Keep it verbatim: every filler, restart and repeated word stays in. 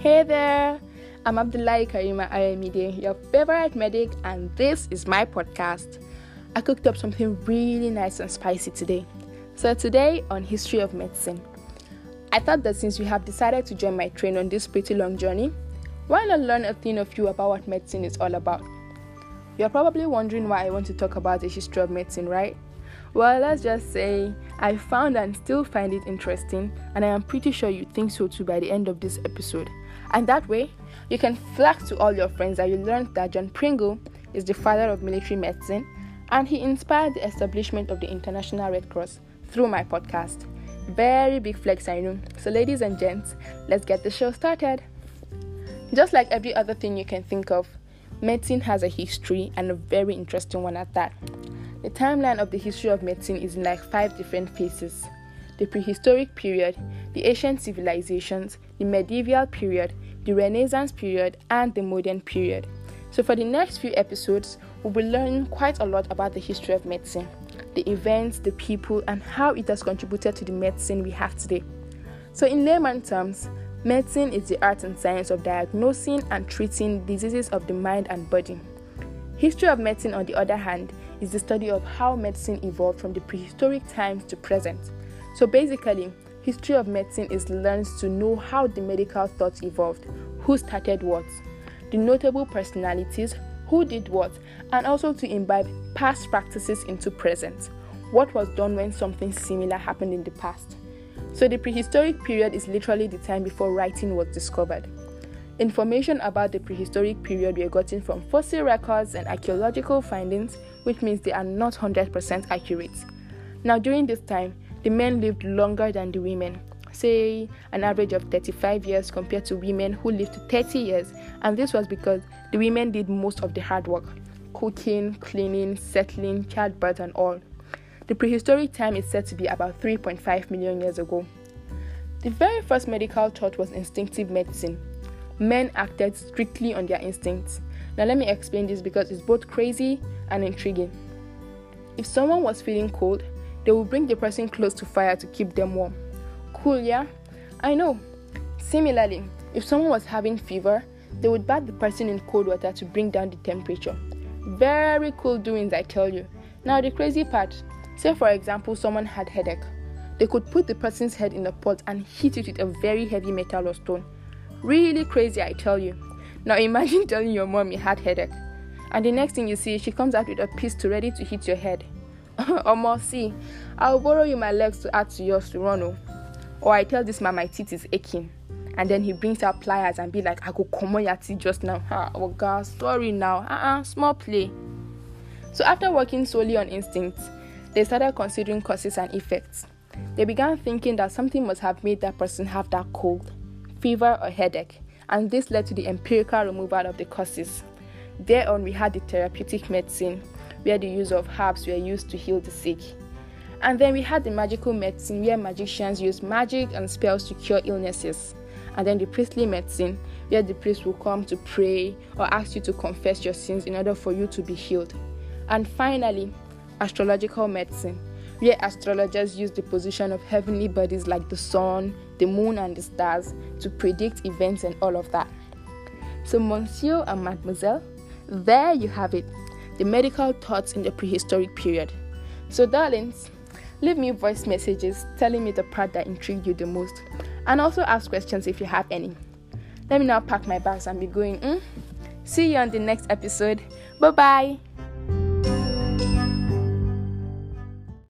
Hey there, I'm Abdullahi Karima Ayemide, your favorite medic, and this is my podcast. I cooked up something really nice and spicy today. So today on History of Medicine, I thought that since you have decided to join my train on this pretty long journey, why not learn a thing or few about what medicine is all about? You're probably wondering why I want to talk about the history of medicine, right? Well, let's just say I found and still find it interesting, and I am pretty sure you think so too by the end of this episode. And that way, you can flex to all your friends that you learned that John Pringle is the father of military medicine, and he inspired the establishment of the International Red Cross through my podcast. Very big flex, I know. So ladies and gents, let's get the show started. Just like every other thing you can think of, medicine has a history, and a very interesting one at that. The timeline of the history of medicine is in like five different phases: the prehistoric period, the ancient civilizations, the medieval period, the Renaissance period, and the modern period. So for the next few episodes, we'll be learning quite a lot about the history of medicine, the events, the people, and how it has contributed to the medicine we have today. So in layman terms, medicine is the art and science of diagnosing and treating diseases of the mind and body. History of medicine, on the other hand, is the study of how medicine evolved from the prehistoric times to present. So basically, history of medicine is learned to know how the medical thought evolved, who started what, the notable personalities, who did what, and also to imbibe past practices into present. What was done when something similar happened in the past? So the prehistoric period is literally the time before writing was discovered. Information about the prehistoric period were gotten from fossil records and archaeological findings, which means they are not one hundred percent accurate. Now, during this time, the men lived longer than the women, say an average of thirty-five years compared to women who lived to thirty years, and this was because the women did most of the hard work: cooking, cleaning, settling, childbirth, and all. The prehistoric time is said to be about three point five million years ago. The very first medical thought was instinctive medicine. Men acted strictly on their instincts. Now let me explain this because it's both crazy and intriguing. If someone was feeling cold, they would bring the person close to fire to keep them warm. Cool, yeah? I know. Similarly, if someone was having fever, they would bathe the person in cold water to bring down the temperature. Very cool doings, I tell you. Now the crazy part, say for example someone had headache. They could put the person's head in a pot and hit it with a very heavy metal or stone. Really crazy, I tell you. Now imagine telling your mom you had headache, and the next thing you see, she comes out with a pistol ready to hit your head. Or more, see, I'll borrow you my legs to add to yours to run. Oh. Or I tell this man my teeth is aching, and then he brings out pliers and be like, I go come on your teeth just now. Ah, oh God, sorry now. Uh-uh, small play. So after working solely on instincts, they started considering causes and effects. They began thinking that something must have made that person have that cold, fever, or headache, and this led to the empirical removal of the causes. Thereon we had the therapeutic medicine, where the use of herbs were used to heal the sick. And then we had the magical medicine, where magicians used magic and spells to cure illnesses. And then the priestly medicine, where the priest will come to pray or ask you to confess your sins in order for you to be healed. And finally, astrological medicine, where astrologers use the position of heavenly bodies like the sun, the moon, and the stars to predict events and all of that. So, monsieur and mademoiselle, there you have it, the medical thoughts in the prehistoric period. So, darlings, leave me voice messages telling me the part that intrigued you the most, and also ask questions if you have any. Let me now pack my bags and be going. Mm? See you on the next episode. Bye-bye.